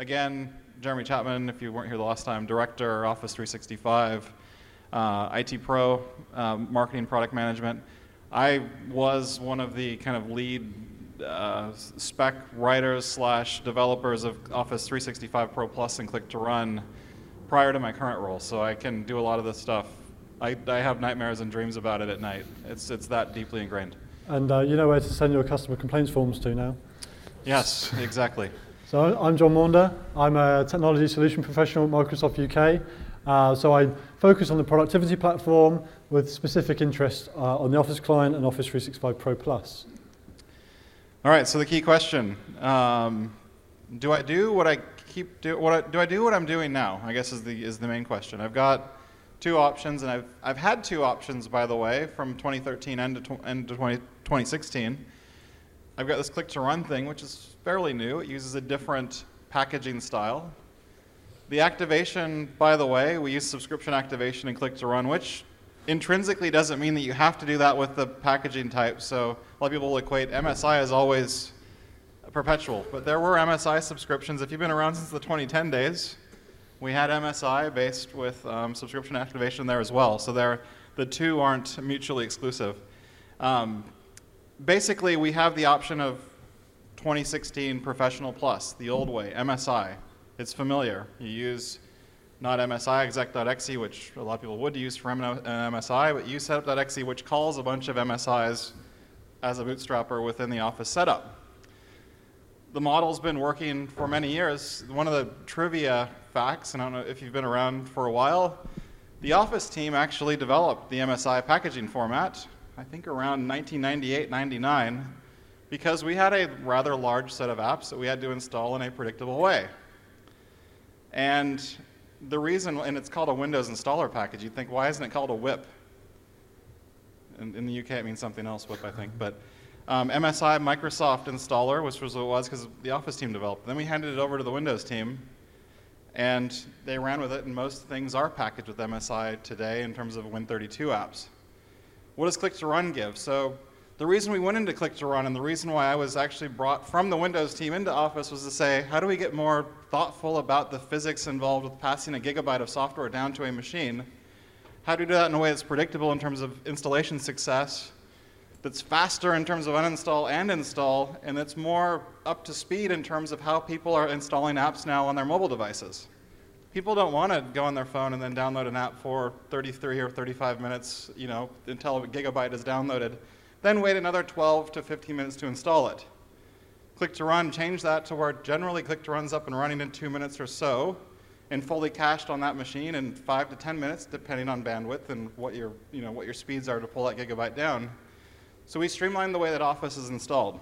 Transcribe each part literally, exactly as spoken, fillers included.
again, Jeremy Chapman, if you weren't here the last time, Director, Office three sixty-five, uh, I T Pro, um, Marketing Product Management. I was one of the kind of lead uh, spec writers slash developers of Office three sixty-five Pro Plus and Click to Run prior to my current role, so I can do a lot of this stuff. I, I have nightmares and dreams about it at night. It's, it's that deeply ingrained. And uh, you know where to send your customer complaints forms to now? Yes, exactly. So I'm John Maunder. I'm a technology solution professional at Microsoft U K. Uh, so I focus on the productivity platform with specific interest uh, on the Office client and Office three sixty-five Pro Plus. All right, so the key question, um, do I do what I keep do what I, do I do what I'm doing now? I guess is the is the main question. I've got two options, and I've I've had two options, by the way, from twenty thirteen and to, and to twenty sixteen. I've got this Click to Run thing, which is fairly new. It uses a different packaging style. The activation, by the way, we use subscription activation in Click to Run, which intrinsically doesn't mean that you have to do that with the packaging type. So a lot of people will equate M S I as always perpetual, but there were M S I subscriptions. If you've been around since the twenty ten days, we had M S I based with um, subscription activation there as well. So they're, the two aren't mutually exclusive. Um, basically, we have the option of twenty sixteen Professional Plus, the old way, M S I. It's familiar. You use not M S I exec.exe, which a lot of people would use for M S I, but use setup.exe, which calls a bunch of M S Is as a bootstrapper within the Office setup. The model's been working for many years. One of the trivia facts, and I don't know if you've been around for a while, the Office team actually developed the M S I packaging format, I think around nineteen ninety-eight ninety-nine, because we had a rather large set of apps that we had to install in a predictable way. And the reason, and it's called a Windows installer package, you'd think, why isn't it called a whip? In, in the U K it means something else, whip, I think. But um, M S I Microsoft installer, which was what it was because the Office team developed. Then we handed it over to the Windows team, and they ran with it, and most things are packaged with M S I today in terms of Win thirty-two apps. What does Click to Run give? So the reason we went into Click to Run, and the reason why I was actually brought from the Windows team into Office, was to say, how do we get more thoughtful about the physics involved with passing a gigabyte of software down to a machine? How do we do that in a way that's predictable in terms of installation success, that's faster in terms of uninstall and install, and that's more up to speed in terms of how people are installing apps now on their mobile devices? People don't want to go on their phone and then download an app for thirty-three or thirty-five minutes, you know, until a gigabyte is downloaded, then wait another twelve to fifteen minutes to install it. Click to Run changed that to where generally Click to Run's up and running in two minutes or so, and fully cached on that machine in five to ten minutes, depending on bandwidth and what your, you know, what your speeds are to pull that gigabyte down. So we streamlined the way that Office is installed.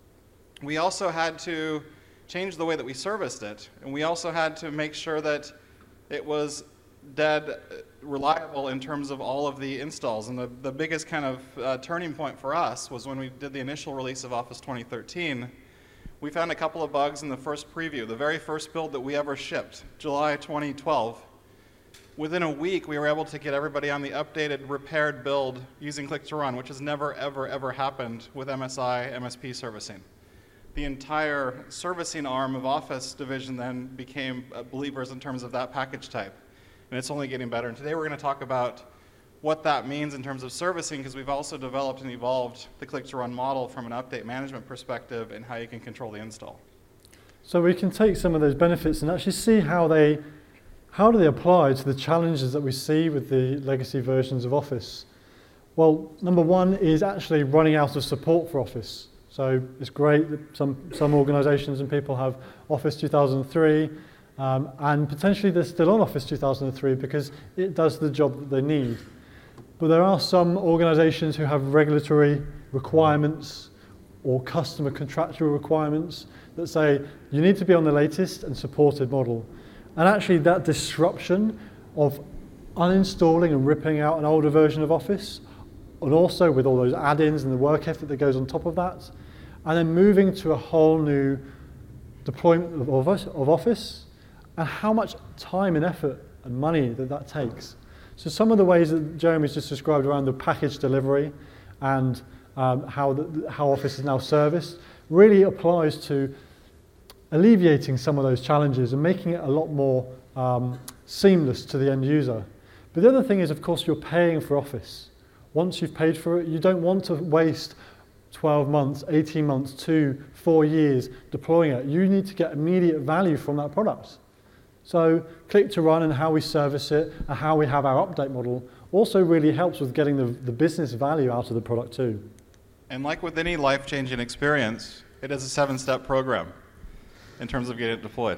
We also had to change the way that we serviced it, and we also had to make sure that it was dead reliable in terms of all of the installs. And the, the biggest kind of uh, turning point for us was when we did the initial release of Office twenty thirteen. We found a couple of bugs in the first preview, the very first build that we ever shipped, July twenty twelve. Within a week, we were able to get everybody on the updated, repaired build using Click to Run, which has never, ever, ever happened with M S I, M S P servicing. The entire servicing arm of Office division then became believers in terms of that package type. And it's only getting better. And today we're going to talk about what that means in terms of servicing, because we've also developed and evolved the Click to Run model from an update management perspective and how you can control the install. So we can take some of those benefits and actually see how they, how do they apply to the challenges that we see with the legacy versions of Office. Well, number one is actually running out of support for Office. So it's great that some, some organizations and people have Office two thousand three, um, and potentially they're still on Office two thousand three because it does the job that they need. But there are some organizations who have regulatory requirements or customer contractual requirements that say you need to be on the latest and supported model. And actually that disruption of uninstalling and ripping out an older version of Office, and also with all those add-ins and the work effort that goes on top of that, and then moving to a whole new deployment of Office, of Office, and how much time and effort and money that that takes. So some of the ways that Jeremy's just described around the package delivery and um, how, the, how Office is now serviced really applies to alleviating some of those challenges and making it a lot more um, seamless to the end user. But the other thing is, of course, you're paying for Office. Once you've paid for it, you don't want to waste twelve months, eighteen months, two, four years deploying it. You need to get immediate value from that product. So Click to Run and how we service it and how we have our update model also really helps with getting the, the business value out of the product too. And like with any life-changing experience, it is a seven-step program in terms of getting it deployed.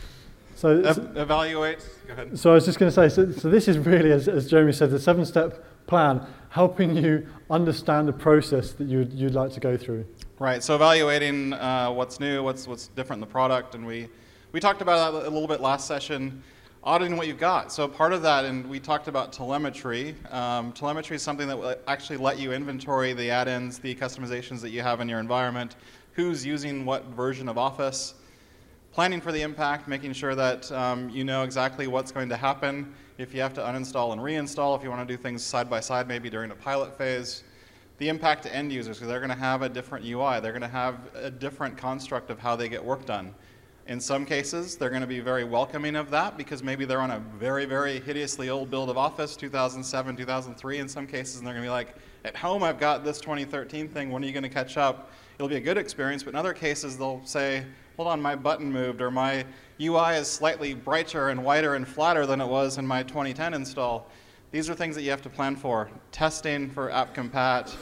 So e evaluate, go ahead. So I was just going to say, so, so this is really, as, as Jeremy said, the seven-step plan, helping you understand the process that you'd, you'd like to go through. Right, so evaluating uh, what's new, what's, what's different in the product, and we, we talked about that a little bit last session, auditing what you've got. So part of that, and we talked about telemetry. Um, telemetry is something that will actually let you inventory the add-ins, the customizations that you have in your environment, who's using what version of Office, planning for the impact, making sure that um, you know exactly what's going to happen if you have to uninstall and reinstall, if you want to do things side by side maybe during a pilot phase. The impact to end users, because they're going to have a different U I. They're going to have a different construct of how they get work done. In some cases, they're going to be very welcoming of that because maybe they're on a very, very hideously old build of Office, two thousand seven, two thousand three in some cases, and they're going to be like, at home I've got this twenty thirteen thing, when are you going to catch up? It'll be a good experience, but in other cases they'll say, hold on, my button moved, or my U I is slightly brighter and whiter and flatter than it was in my twenty ten install. These are things that you have to plan for. Testing for app compat,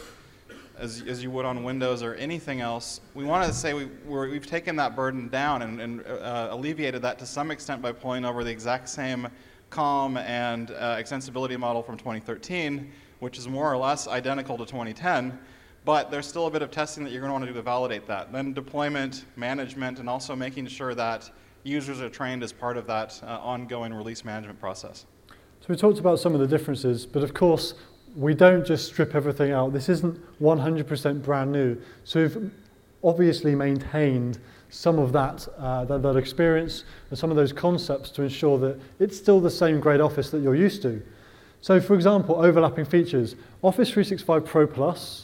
as, as you would on Windows or anything else. We want to say we, we're, we've taken that burden down and, and uh, alleviated that to some extent by pulling over the exact same COM and uh, extensibility model from twenty thirteen, which is more or less identical to twenty ten. But there's still a bit of testing that you're going to want to do to validate that. Then deployment, management, and also making sure that users are trained as part of that uh, ongoing release management process. So we talked about some of the differences, but of course, we don't just strip everything out. This isn't one hundred percent brand new. So we've obviously maintained some of that, uh, that, that experience and some of those concepts to ensure that it's still the same great Office that you're used to. So for example, overlapping features. Office three sixty-five Pro Plus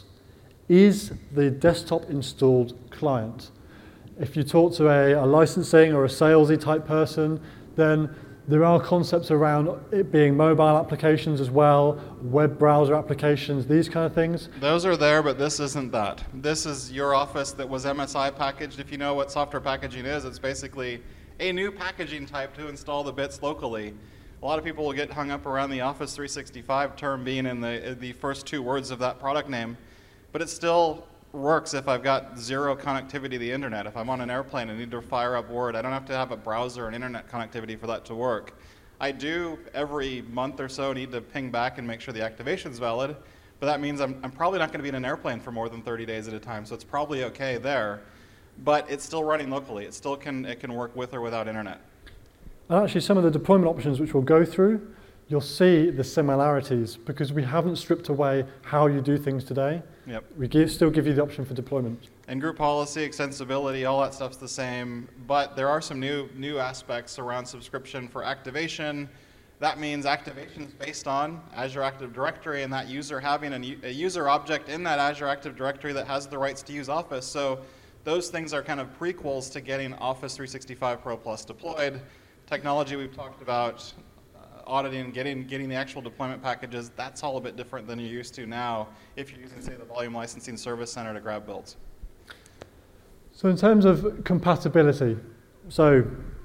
is the desktop installed client. If you talk to a, a licensing or a salesy type person, then there are concepts around it being mobile applications as well, web browser applications, these kind of things. Those are there, but this isn't that. This is your Office that was M S I packaged. If you know what software packaging is, it's basically a new packaging type to install the bits locally. A lot of people will get hung up around the Office three sixty-five term being in the, the first two words of that product name. But it still works if I've got zero connectivity to the internet. If I'm on an airplane and need to fire up Word, I don't have to have a browser and internet connectivity for that to work. I do every month or so need to ping back and make sure the activation's valid, but that means I'm, I'm probably not going to be in an airplane for more than thirty days at a time, so it's probably okay there. But it's still running locally. It still can, it can work with or without internet. And actually some of the deployment options which we'll go through, you'll see the similarities because we haven't stripped away how you do things today. Yep. We give, still give you the option for deployment. And group policy, extensibility, all that stuff's the same, but there are some new new aspects around subscription for activation. That means activation is based on Azure Active Directory and that user having a, a user object in that Azure Active Directory that has the rights to use Office. So those things are kind of prequels to getting Office three sixty-five Pro Plus deployed. Technology we've talked about, auditing, getting, getting the actual deployment packages, that's all a bit different than you're used to now if you're using, say, the Volume Licensing Service Center to grab builds. So in terms of compatibility, so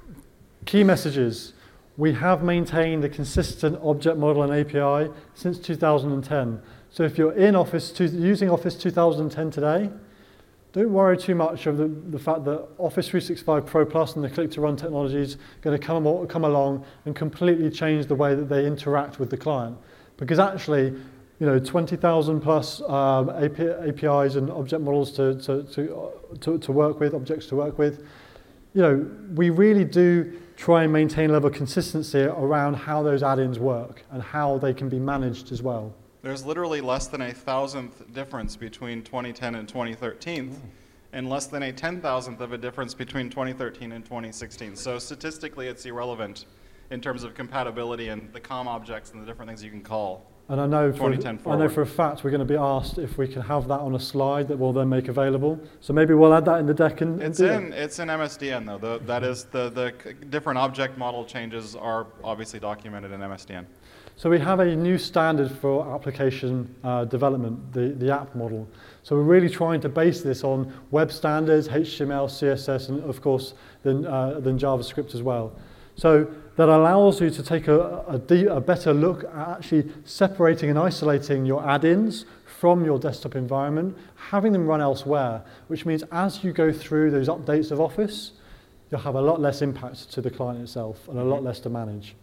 key messages, we have maintained a consistent object model and A P I since two thousand ten. So if you're in Office, two, using Office two thousand ten today, don't worry too much of the, the fact that Office three sixty-five Pro Plus and the Click to Run technologies are going to come, come along and completely change the way that they interact with the client. Because actually, you know, twenty thousand plus um, A P, A P Is and object models to, to, to, to, to work with, objects to work with, you know, we really do try and maintain a level of consistency around how those add-ins work and how they can be managed as well. There's literally less than a thousandth difference between twenty ten and twenty thirteen, mm. and less than a ten thousandth of a difference between twenty thirteen and twenty sixteen. So statistically, it's irrelevant in terms of compatibility and the COM objects and the different things you can call. And I know, for, twenty ten I know forward. for a fact we're going to be asked if we can have that on a slide that we'll then make available. So maybe we'll add that in the deck. And, and It's do in it. it's in M S D N though. The, that is the the c- different object model changes are obviously documented in M S D N. So we have a new standard for application uh, development, the, the app model. So we're really trying to base this on web standards, H T M L, C S S, and of course then, uh, then JavaScript as well. So that allows you to take a, a, de- a better look at actually separating and isolating your add-ins from your desktop environment, having them run elsewhere, which means as you go through those updates of Office, you'll have a lot less impact to the client itself and a lot less to manage.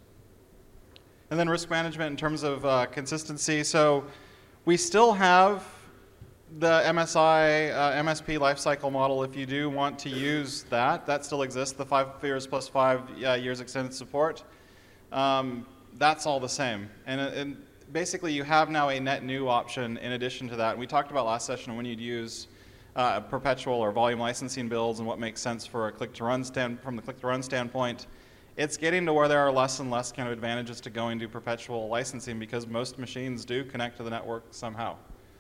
And then risk management in terms of uh, consistency. So we still have the M S I, uh, M S P lifecycle model. If you do want to use that, that still exists, the five years plus five uh, years extended support. Um, that's all the same. And, and basically you have now a net new option in addition to that. And we talked about last session when you'd use uh, perpetual or volume licensing builds and what makes sense for a click-to-run stand, from the click-to-run standpoint. It's getting to where there are less and less kind of advantages to going to perpetual licensing because most machines do connect to the network somehow.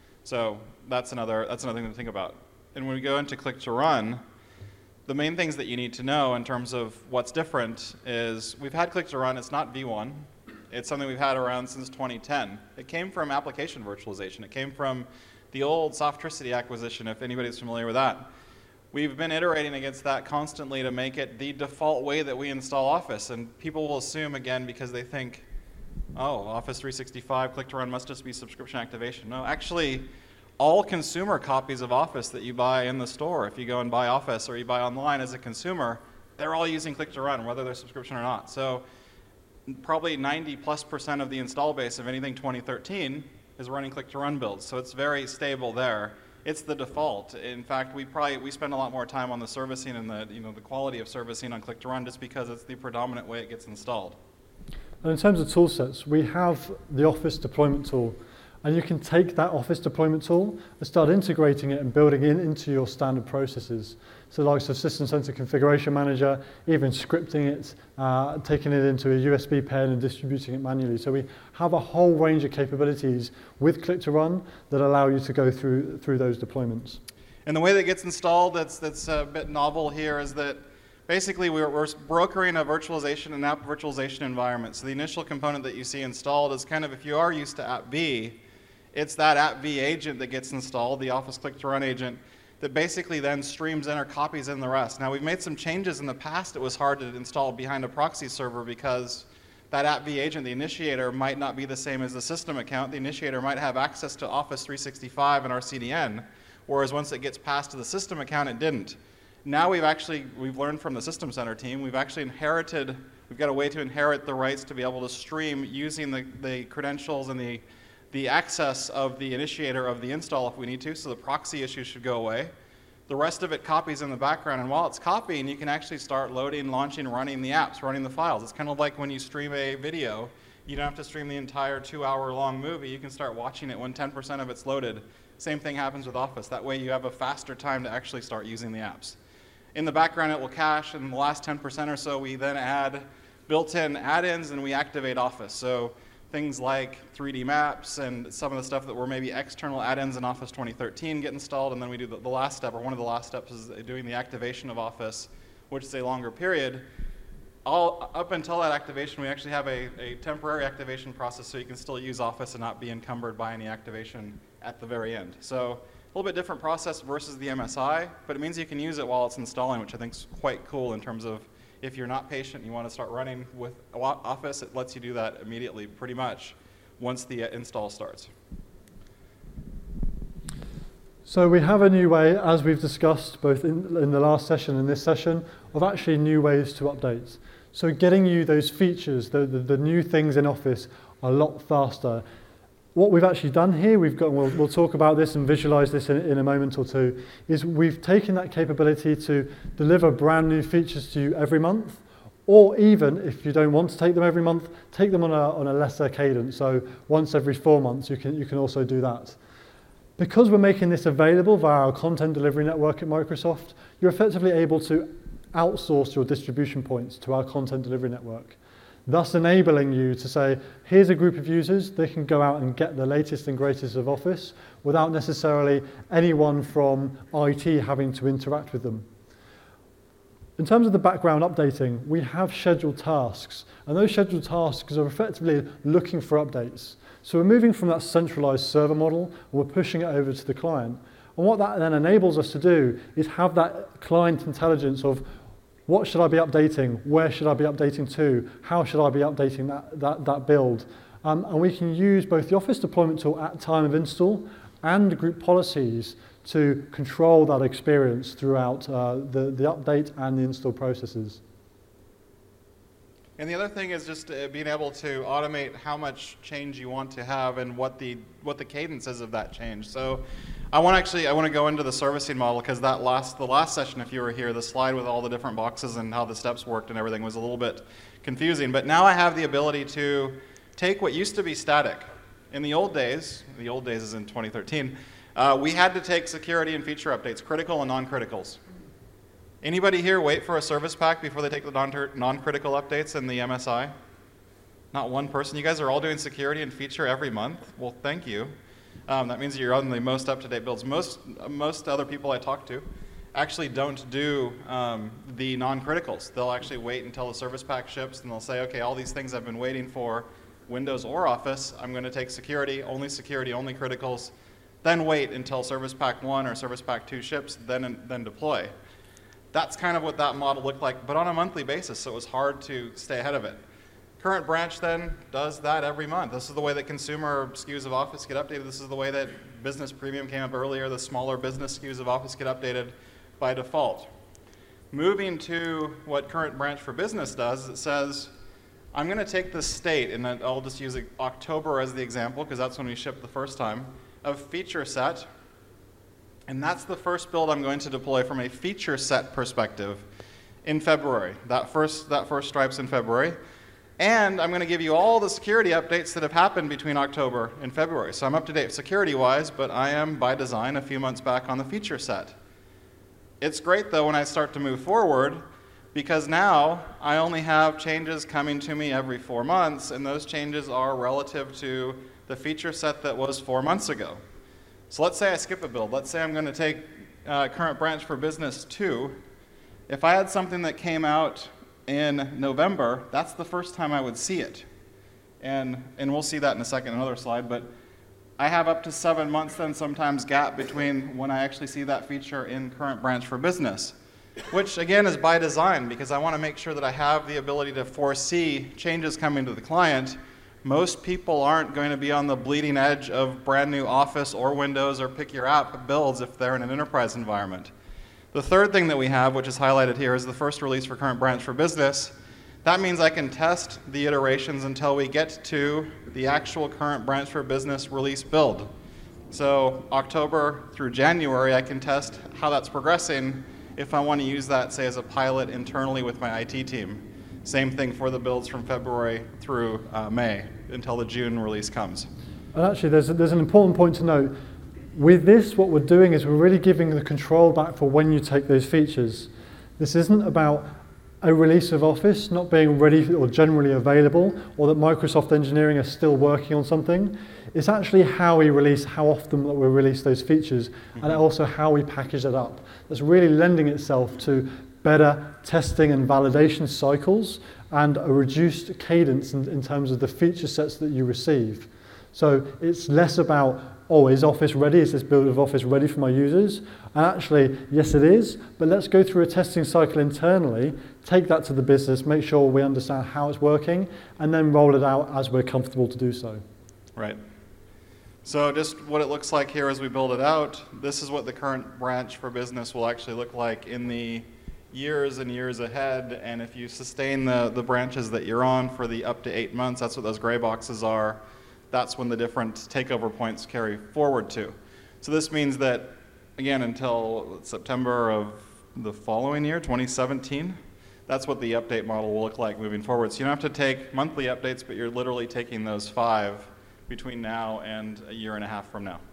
So that's another, that's another thing to think about. And when we go into click to run, the main things that you need to know in terms of what's different is we've had click to run, it's not V one. It's something we've had around since twenty ten. It came from application virtualization. It came from the old Softricity acquisition, if anybody's familiar with that. We've been iterating against that constantly to make it the default way that we install Office. And people will assume, again, because they think, oh, Office three sixty-five click to run must just be subscription activation. No, actually, all consumer copies of Office that you buy in the store, if you go and buy Office or you buy online as a consumer, they're all using click to run, whether they're subscription or not. So probably ninety plus percent of the install base of anything twenty thirteen is running click to run builds. So it's very stable there. It's the default. In fact, we probably we spend a lot more time on the servicing and the you know the quality of servicing on click to run just because it's the predominant way it gets installed. And in terms of tool sets, we have the Office deployment tool. And you can take that Office deployment tool and start integrating it and building it into your standard processes. So the likes of System Center Configuration Manager, even scripting it, uh, taking it into a U S B pen and distributing it manually. So we have a whole range of capabilities with Click to Run that allow you to go through, through those deployments. And the way that gets installed that's, that's a bit novel here is that basically we're, we're brokering a virtualization and app virtualization environment. So the initial component that you see installed is kind of, if you are used to App V, it's that App V agent that gets installed, the Office Click to Run agent, that basically then streams in or copies in the rest. Now we've made some changes in the past. It was hard to install behind a proxy server because that App V agent, the initiator, might not be the same as the system account. The initiator might have access to Office three sixty-five and our C D N, whereas once it gets passed to the system account, it didn't. Now we've actually, we've learned from the System Center team, we've actually inherited, we've got a way to inherit the rights to be able to stream using the, the credentials and the the access of the initiator of the install if we need to, so the proxy issue should go away. The rest of it copies in the background, and while it's copying, you can actually start loading, launching, running the apps, running the files. It's kind of like when you stream a video. You don't have to stream the entire two-hour long movie. You can start watching it when ten percent of it's loaded. Same thing happens with Office. That way you have a faster time to actually start using the apps. In the background, it will cache, and in the last ten percent or so, we then add built-in add-ins, and we activate Office. So things like three D maps and some of the stuff that were maybe external add-ins in Office twenty thirteen get installed, and then we do the, the last step, or one of the last steps is doing the activation of Office, which is a longer period. All, up until that activation, we actually have a, a temporary activation process so you can still use Office and not be encumbered by any activation at the very end. So a little bit different process versus the M S I, but it means you can use it while it's installing, which I think is quite cool in terms of if you're not patient and you want to start running with Office, it lets you do that immediately, pretty much, once the install starts. So we have a new way, as we've discussed both in, in the last session and this session, of actually new ways to update. So getting you those features, the, the, the new things in Office, a lot faster. What we've actually done here, we've got, and we'll, we'll talk about this and visualize this in, in a moment or two, is we've taken that capability to deliver brand new features to you every month, or even if you don't want to take them every month, take them on a, on a lesser cadence. So once every four months, you can, you can also do that. Because we're making this available via our content delivery network at Microsoft, you're effectively able to outsource your distribution points to our content delivery network. thus enabling you to say, here's a group of users, they can go out and get the latest and greatest of Office without necessarily anyone from I T having to interact with them. In terms of the background updating, we have scheduled tasks, and those scheduled tasks are effectively looking for updates. So we're moving from that centralized server model, and we're pushing it over to the client. And what that then enables us to do is have that client intelligence of what should I be updating, where should I be updating to, how should I be updating that, that, that build. Um, and we can use both the Office deployment tool at time of install and group policies to control that experience throughout uh, the, the update and the install processes. And the other thing is just uh, being able to automate how much change you want to have and what the what the cadence is of that change. So I want to actually I want to go into the servicing model, because that last the last session, if you were here, the slide with all the different boxes and how the steps worked and everything was a little bit confusing. But now I have the ability to take what used to be static. In the old days, the old days is in twenty thirteen, uh, we had to take security and feature updates, critical and non-criticals. Anybody here wait for a service pack before they take the non non-critical updates in the M S I? Not one person. You guys are all doing security and feature every month? Well, thank you. Um, that means you're on the most up-to-date builds. Most, most other people I talk to actually don't do um, the non-criticals. They'll actually wait until the service pack ships, and they'll say, okay, all these things I've been waiting for, Windows or Office, I'm going to take security, only security, only criticals, then wait until service pack one or service pack two ships, then, then deploy. That's kind of what that model looked like, but on a monthly basis, so it was hard to stay ahead of it. Current Branch then does that every month. This is the way that consumer S K Us of Office get updated. This is the way that Business Premium came up earlier. The smaller business S K Us of Office get updated by default. Moving to what Current Branch for Business does, it says, I'm going to take the state, and I'll just use October as the example, because that's when we shipped the first time, of feature set. And that's the first build I'm going to deploy from a feature set perspective in February. That first, that first stripe's in February. And I'm going to give you all the security updates that have happened between October and February. So I'm up to date security-wise, but I am, by design, a few months back on the feature set. It's great, though, when I start to move forward, because now I only have changes coming to me every four months, and those changes are relative to the feature set that was four months ago. So let's say I skip a build. Let's say I'm going to take uh, Current Branch for Business two. If I had something that came out in November, that's the first time I would see it. And, and we'll see that in a second, another slide. But I have up to seven months then sometimes gap between when I actually see that feature in Current Branch for Business, which again is by design, because I want to make sure that I have the ability to foresee changes coming to the client. Most people aren't going to be on the bleeding edge of brand new Office or Windows or pick your app builds if they're in an enterprise environment. The third thing that we have, which is highlighted here, is the first release for Current Branch for Business. That means I can test the iterations until we get to the actual Current Branch for Business release build. So October through January, I can test how that's progressing if I want to use that, say, as a pilot internally with my I T team. Same thing for the builds from February through uh, May until the June release comes. And actually, there's, there's an important point to note. With this, what we're doing is we're really giving the control back for when you take those features. This isn't about a release of Office not being ready or generally available, or that Microsoft engineering are still working on something. It's actually how we release, how often that we release those features, mm-hmm. and also how we package it up. That's really lending itself to better testing and validation cycles and a reduced cadence in, in terms of the feature sets that you receive. So it's less about, oh, is Office ready? Is this build of Office ready for my users? And actually, yes, it is, but let's go through a testing cycle internally, take that to the business, make sure we understand how it's working, and then roll it out as we're comfortable to do so. Right. So just what it looks like here as we build it out, this is what the Current Branch for Business will actually look like in the years and years ahead. And if you sustain the, the branches that you're on for the up to eight months, that's what those gray boxes are. That's when the different takeover points carry forward to. So this means that, again, until September of the following year, twenty seventeen, that's what the update model will look like moving forward. So you don't have to take monthly updates, but you're literally taking those five between now and a year and a half from now.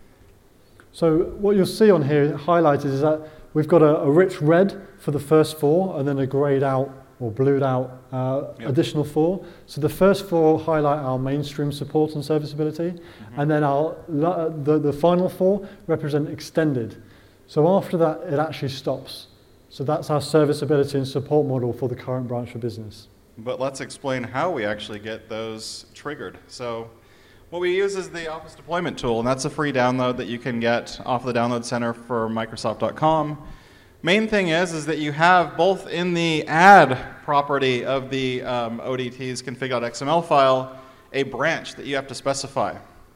So what you'll see on here highlighted is that we've got a, a rich red for the first four and then a grayed out or blued out uh, yep. additional four. So the first four highlight our mainstream support and serviceability, mm-hmm. and then our, the, the final four represent extended. So after that, it actually stops. So that's our serviceability and support model for the current branch for business. But let's explain how we actually get those triggered. So what we use is the Office Deployment Tool, and that's a free download that you can get off the Download Center for Microsoft dot com. Main thing is, is that you have both in the add property of the um, O D T's config.xml file a branch that you have to specify.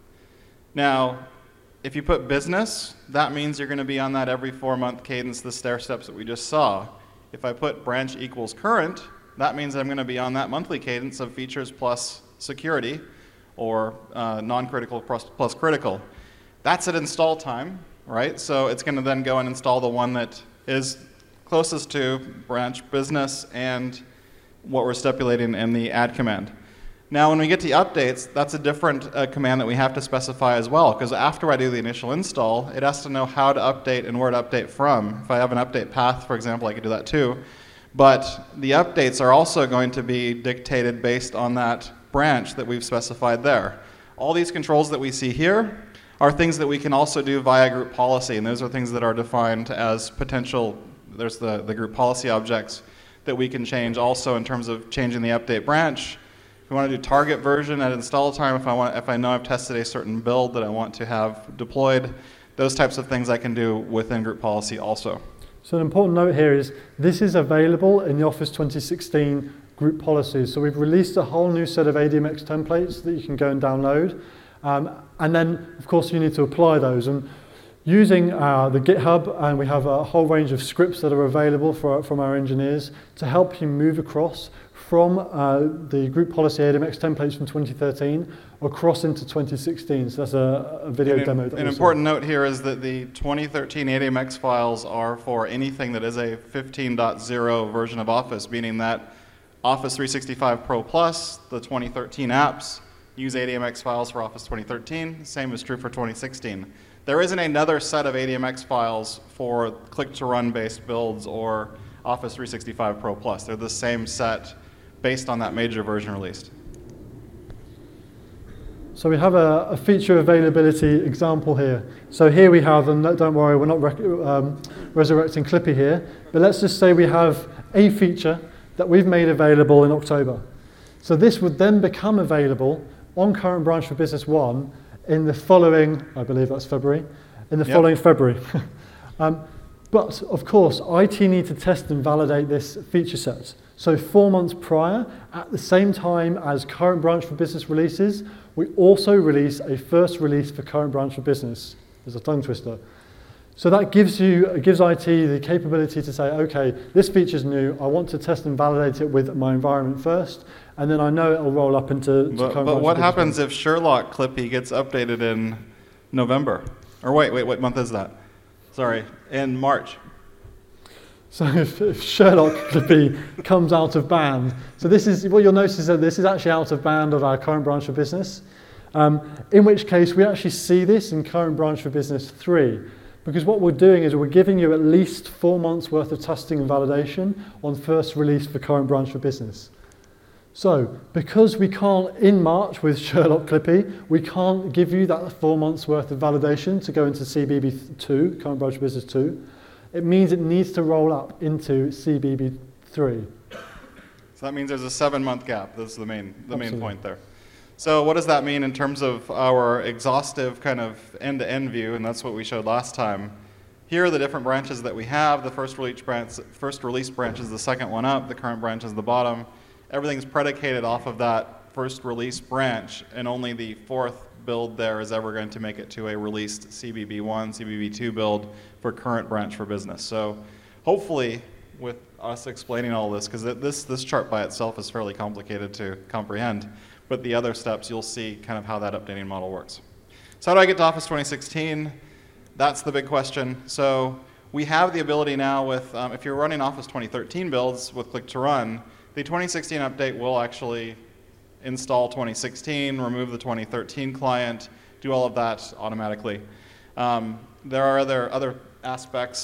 Now, if you put business, that means you're going to be on that every four-month cadence, the stair steps that we just saw. If I put branch equals current, that means I'm going to be on that monthly cadence of features plus security, or uh, non-critical plus, plus critical. That's at install time, right? So it's going to then go and install the one that is closest to branch business and what we're stipulating in the add command. Now when we get to updates, that's a different uh, command that we have to specify as well, because after I do the initial install, it has to know how to update and where to update from. If I have an update path, for example, I could do that too. But the updates are also going to be dictated based on that branch that we've specified there. All these controls that we see here are things that we can also do via group policy, and those are things that are defined as potential. There's the, the group policy objects that we can change also in terms of changing the update branch. If we want to do target version at install time, if I want, if I know I've tested a certain build that I want to have deployed, those types of things I can do within group policy also. So an important note here is this is available in the Office twenty sixteen group policies. So we've released a whole new set of A D M X templates that you can go and download. Um, and then, of course, you need to apply those. And using uh, the GitHub, and we have a whole range of scripts that are available for, from our engineers to help you move across from uh, the group policy A D M X templates from twenty thirteen across into twenty sixteen. So that's a, a video an, demo. That an important note here is that the twenty thirteen A D M X files are for anything that is a fifteen point oh version of Office, meaning that Office three sixty-five Pro Plus, the twenty thirteen apps, use A D M X files for Office twenty thirteen. Same is true for twenty sixteen. There isn't another set of A D M X files for click-to-run based builds or Office three sixty-five Pro Plus. They're the same set based on that major version released. So we have a, a feature availability example here. So here we have, and don't worry, we're not rec um, resurrecting Clippy here, but let's just say we have a feature that we've made available in October. So this would then become available on Current Branch for Business one in the following, I believe that's February, in the yep. following February. um, but of course, I T need to test and validate this feature set. So four months prior, at the same time as Current Branch for Business releases, we also release a first release for Current Branch for Business. There's a tongue twister. So that gives you, gives I T the capability to say, okay, this feature's new, I want to test and validate it with my environment first, and then I know it'll roll up into But, but what happens if Sherlock Clippy gets updated in November? Or wait, wait, what month is that? Sorry, in March. So if, if Sherlock Clippy comes out of band, so this is, what you'll notice is that this is actually out of band of our Current Branch for Business, um, in which case we actually see this in Current Branch for Business three. Because what we're doing is we're giving you at least four months worth of testing and validation on first release for Current Branch for Business. So because we can't, in March with Sherlock Clippy, we can't give you that four months worth of validation to go into C B B two, Current Branch for Business two. It means it needs to roll up into C B B three. So that means there's a seven month gap. That's the main, the Absolutely. main point there. So what does that mean in terms of our exhaustive kind of end-to-end view, and that's what we showed last time. Here are the different branches that we have. The first release branch, first release branch is the second one up, the current branch is the bottom. Everything's predicated off of that first release branch, and only the fourth build there is ever going to make it to a released C B B one, C B B two build for current branch for business. So hopefully with us explaining all this, because this, this chart by itself is fairly complicated to comprehend, but the other steps you'll see kind of how that updating model works. So how do I get to Office twenty sixteen? That's the big question. So we have the ability now with, um, if you're running Office twenty thirteen builds with Click to Run, the twenty sixteen update will actually install twenty sixteen, remove the twenty thirteen client, do all of that automatically. Um, there are other, other aspects.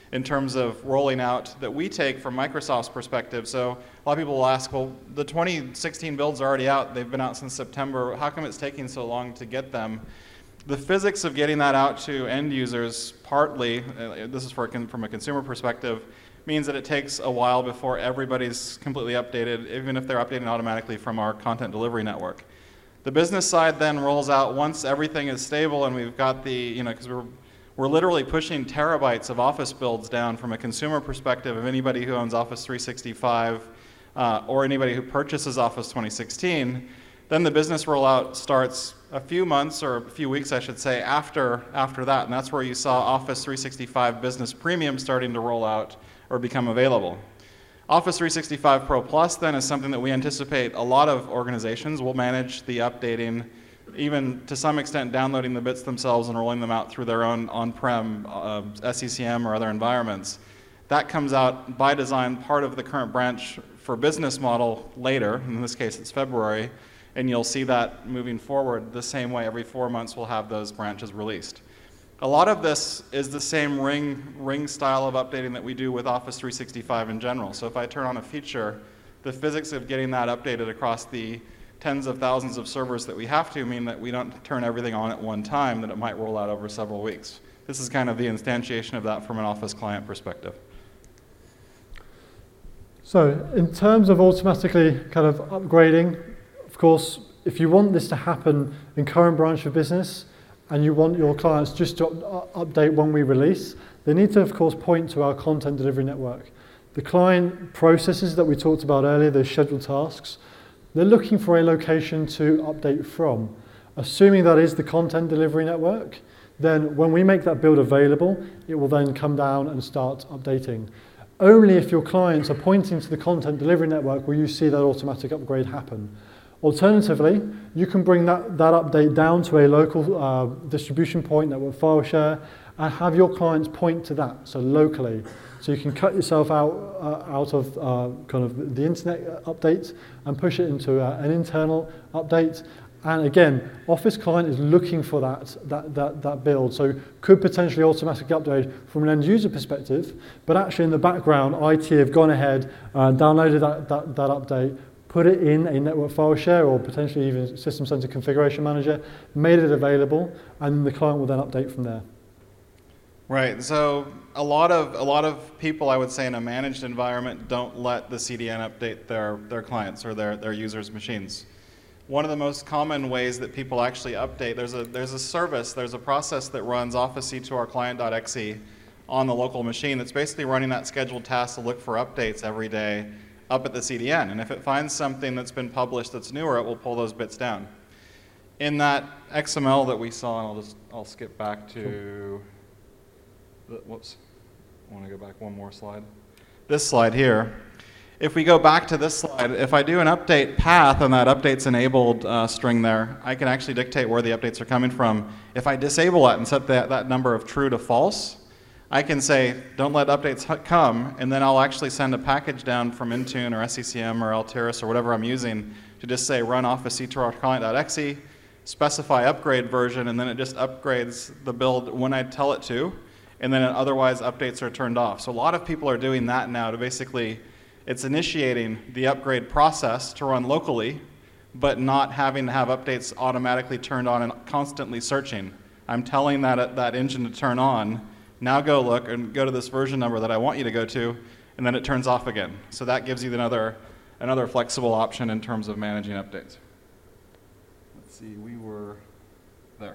in terms of rolling out that we take from Microsoft's perspective. So a lot of people will ask, well, the twenty sixteen builds are already out. They've been out since September. How come it's taking so long to get them? The physics of getting that out to end users, partly, uh, this is for a con from a consumer perspective, means that it takes a while before everybody's completely updated, even if they're updating automatically from our content delivery network. The business side then rolls out once everything is stable and we've got the, you know, because we're, we're literally pushing terabytes of Office builds down from a consumer perspective of anybody who owns Office three sixty-five uh, or anybody who purchases Office twenty sixteen. Then the business rollout starts a few months, or a few weeks I should say, after, after that. And that's where you saw Office three sixty-five Business Premium starting to roll out or become available. Office three sixty-five Pro Plus then is something that we anticipate a lot of organizations will manage the updating, even to some extent downloading the bits themselves and rolling them out through their own on-prem uh, S C C M or other environments. That comes out by design, part of the current branch for business model later. In this case it's February, and you'll see that moving forward the same way. Every four months we'll have those branches released. A lot of this is the same ring, ring style of updating that we do with Office three sixty-five in general. So if I turn on a feature, the physics of getting that updated across the tens of thousands of servers that we have to mean that we don't turn everything on at one time, that it might roll out over several weeks. This is kind of the instantiation of that from an Office client perspective. So in terms of automatically kind of upgrading, of course, if you want this to happen in current branch of business, and you want your clients just to up update when we release, they need to, of course, point to our content delivery network. The client processes that we talked about earlier, those scheduled tasks, they're looking for a location to update from. Assuming that is the content delivery network, then when we make that build available, it will then come down and start updating. Only if your clients are pointing to the content delivery network will you see that automatic upgrade happen. Alternatively, you can bring that, that update down to a local uh, distribution point, network file share, and have your clients point to that, so locally. So you can cut yourself out, uh, out of uh, kind of the internet update and push it into uh, an internal update. And again, Office client is looking for that, that, that, that build, so could potentially automatically upgrade from an end user perspective, but actually in the background, I T have gone ahead and downloaded that, that, that update, put it in a network file share or potentially even System Center Configuration Manager, made it available, and the client will then update from there. Right, so a lot of a lot of people, I would say, in a managed environment don't let the C D N update their, their clients or their, their users' machines. One of the most common ways that people actually update, there's a, there's a service, there's a process that runs Office C two R client.exe on the local machine that's basically running that scheduled task to look for updates every day up at the C D N, and if it finds something that's been published that's newer, it will pull those bits down. In that X M L that we saw, and I'll just I'll skip back to, the, whoops, I want to go back one more slide. This slide here. If we go back to this slide, if I do an update path and that update's enabled uh, string there, I can actually dictate where the updates are coming from. If I disable that and set that, that number of true to false, I can say, don't let updates come, and then I'll actually send a package down from Intune or S C C M or Altiris or whatever I'm using to just say run Office C two R client.exe, specify upgrade version, and then it just upgrades the build when I tell it to, and then otherwise updates are turned off. So a lot of people are doing that now to basically, it's initiating the upgrade process to run locally, but not having to have updates automatically turned on and constantly searching. I'm telling that, that engine to turn on, now go look and go to this version number that I want you to go to, and then it turns off again. So that gives you another, another flexible option in terms of managing updates. Let's see, we were there.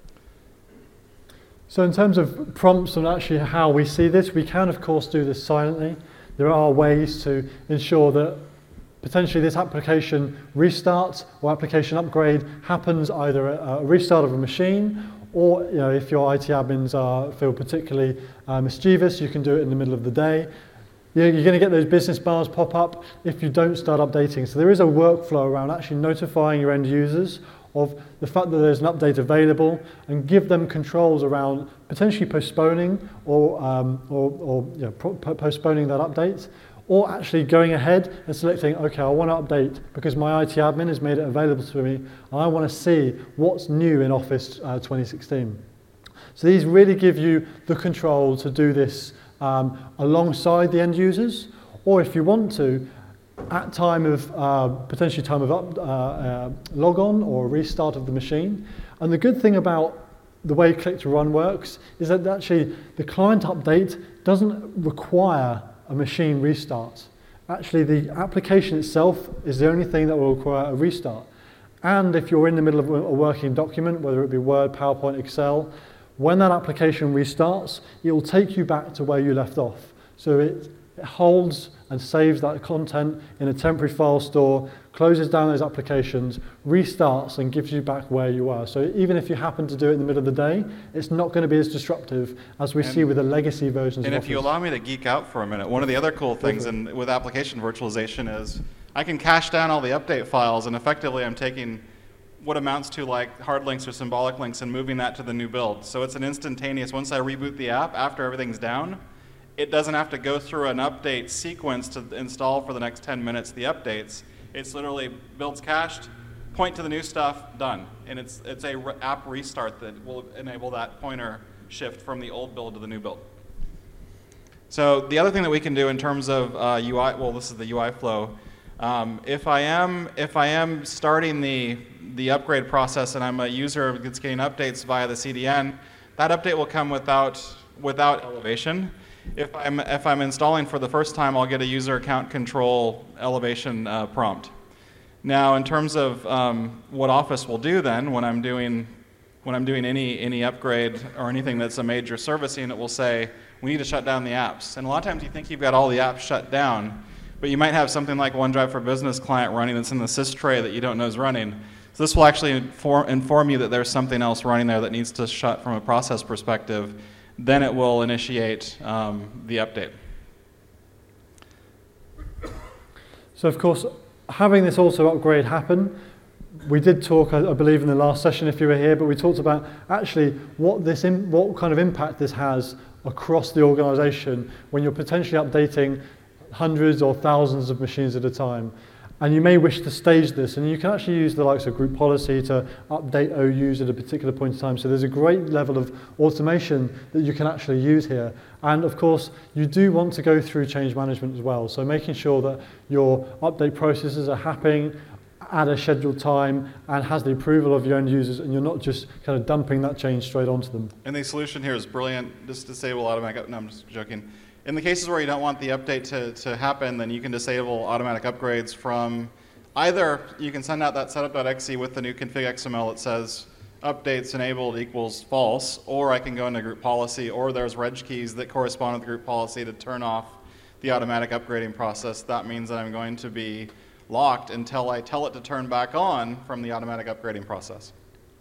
So in terms of prompts and actually how we see this, we can of course do this silently. There are ways to ensure that potentially this application restart or application upgrade happens either at a restart of a machine, or you know, if your I T admins are, feel particularly uh, mischievous, you can do it in the middle of the day. You're, you're going to get those business bars pop up if you don't start updating. So there is a workflow around actually notifying your end users of the fact that there's an update available and give them controls around potentially postponing or, um, or, or you know, pro postponing that update, or actually going ahead and selecting, okay, I want to update because my I T admin has made it available to me and I want to see what's new in Office uh, twenty sixteen. So these really give you the control to do this um, alongside the end users, or if you want to, at time of, uh, potentially time of up, uh, uh, log on or restart of the machine. And the good thing about the way Click to Run works is that actually the client update doesn't require a machine restart. Actually, the application itself is the only thing that will require a restart. And if you're in the middle of a working document, whether it be Word, PowerPoint, Excel, when that application restarts, it will take you back to where you left off. So it, it holds and saves that content in a temporary file store, closes down those applications, restarts and gives you back where you are. So even if you happen to do it in the middle of the day, it's not going to be as disruptive as we and, see with the legacy versions and of if Office. You allow me to geek out for a minute, one of the other cool things in, with application virtualization is I can cache down all the update files, and effectively I'm taking what amounts to like hard links or symbolic links and moving that to the new build. So it's an instantaneous, once I reboot the app, after everything's down, it doesn't have to go through an update sequence to install for the next ten minutes the updates. It's literally builds cached, point to the new stuff, done. And it's, it's a re app restart that will enable that pointer shift from the old build to the new build. So the other thing that we can do in terms of uh, U I, well, this is the U I flow. Um, if I am if I am starting the the upgrade process and I'm a user that's getting updates via the C D N, that update will come without without elevation. If I'm if I'm installing for the first time, I'll get a user account control elevation uh, prompt. Now, in terms of um, what Office will do then, when I'm doing when I'm doing any any upgrade or anything that's a major servicing, it will say we need to shut down the apps. And a lot of times you think you've got all the apps shut down, but you might have something like OneDrive for Business client running that's in the sys tray that you don't know is running. So this will actually inform, inform you that there's something else running there that needs to shut from a process perspective. Then it will initiate um, the update. So of course, having this also upgrade happen, we did talk, I, I believe, in the last session if you were here, but we talked about actually what this, in, what kind of impact this has across the organization when you're potentially updating hundreds or thousands of machines at a time. And you may wish to stage this, and you can actually use the likes of group policy to update O Us at a particular point in time. So there's a great level of automation that you can actually use here. And of course, you do want to go through change management as well. So making sure that your update processes are happening at a scheduled time and has the approval of your end users, and you're not just kind of dumping that change straight onto them. And the solution here is brilliant. Just disable automatic, no, I'm just joking. In the cases where you don't want the update to, to happen, then you can disable automatic upgrades from either, you can send out that setup.exe with the new config X M L that says updates enabled equals false, or I can go into group policy, or there's reg keys that correspond with group policy to turn off the automatic upgrading process. That means that I'm going to be locked until I tell it to turn back on from the automatic upgrading process.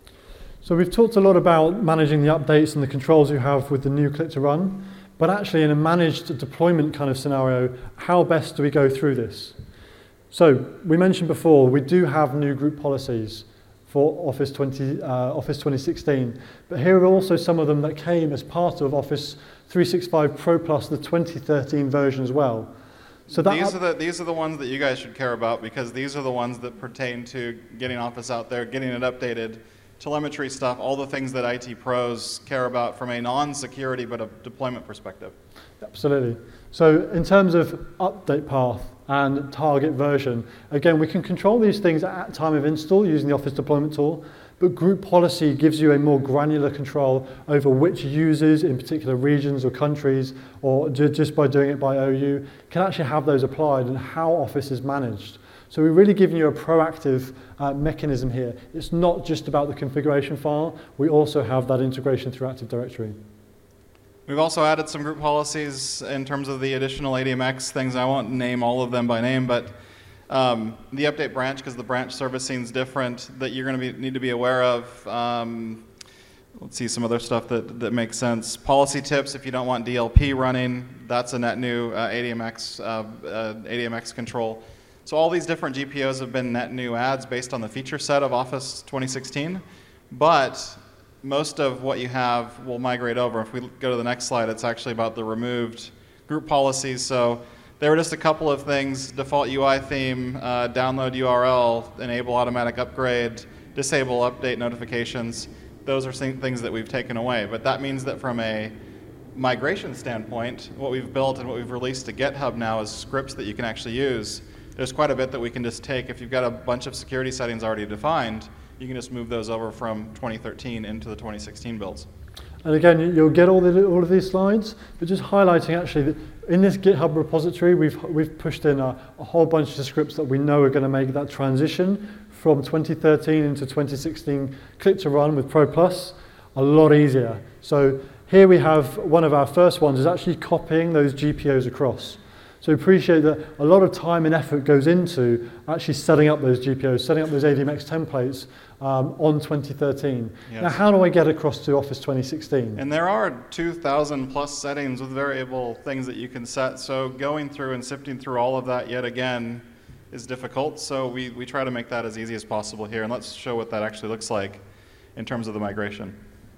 So we've talked a lot about managing the updates and the controls you have with the new Click to Run. But actually, in a managed deployment kind of scenario, how best do we go through this? So we mentioned before, we do have new group policies for Office, twenty, uh, Office twenty sixteen. But here are also some of them that came as part of Office three sixty-five Pro Plus, the twenty thirteen version as well. So that these, are the, these are the ones that you guys should care about, because these are the ones that pertain to getting Office out there, getting it updated, telemetry stuff, all the things that I T pros care about from a non-security but a deployment perspective. Absolutely. So in terms of update path and target version, again, we can control these things at time of install using the Office deployment tool, but group policy gives you a more granular control over which users in particular regions or countries, or ju just by doing it by O U, can actually have those applied and how Office is managed. So we're really giving you a proactive uh, mechanism here. It's not just about the configuration file. We also have that integration through Active Directory. We've also added some group policies in terms of the additional A D M X things. I won't name all of them by name, but um, the update branch, because the branch servicing is different, that you're going to be, need to be aware of. Um, let's see some other stuff that, that makes sense. Policy tips, if you don't want D L P running, that's a net new uh, A D M X, uh, uh, A D M X control. So all these different G P Os have been net new adds based on the feature set of Office twenty sixteen, but most of what you have will migrate over. If we go to the next slide, it's actually about the removed group policies. So there were just a couple of things: default U I theme, uh, download U R L, enable automatic upgrade, disable update notifications. Those are things that we've taken away. But that means that from a migration standpoint, what we've built and what we've released to GitHub now is scripts that you can actually use. There's quite a bit that we can just take. If you've got a bunch of security settings already defined, you can just move those over from twenty thirteen into the twenty sixteen builds. And again, you'll get all, the, all of these slides, but just highlighting actually that in this GitHub repository, we've, we've pushed in a, a whole bunch of scripts that we know are going to make that transition from twenty thirteen into twenty sixteen click to run with Pro Plus a lot easier. So here we have one of our first ones is actually copying those G P Os across. So we appreciate that a lot of time and effort goes into actually setting up those G P Os, setting up those A D M X templates um, on twenty thirteen. Yes. Now, how do I get across to Office twenty sixteen? And there are two thousand plus settings with variable things that you can set. So going through and sifting through all of that yet again is difficult. So we, we try to make that as easy as possible here. And let's show what that actually looks like in terms of the migration.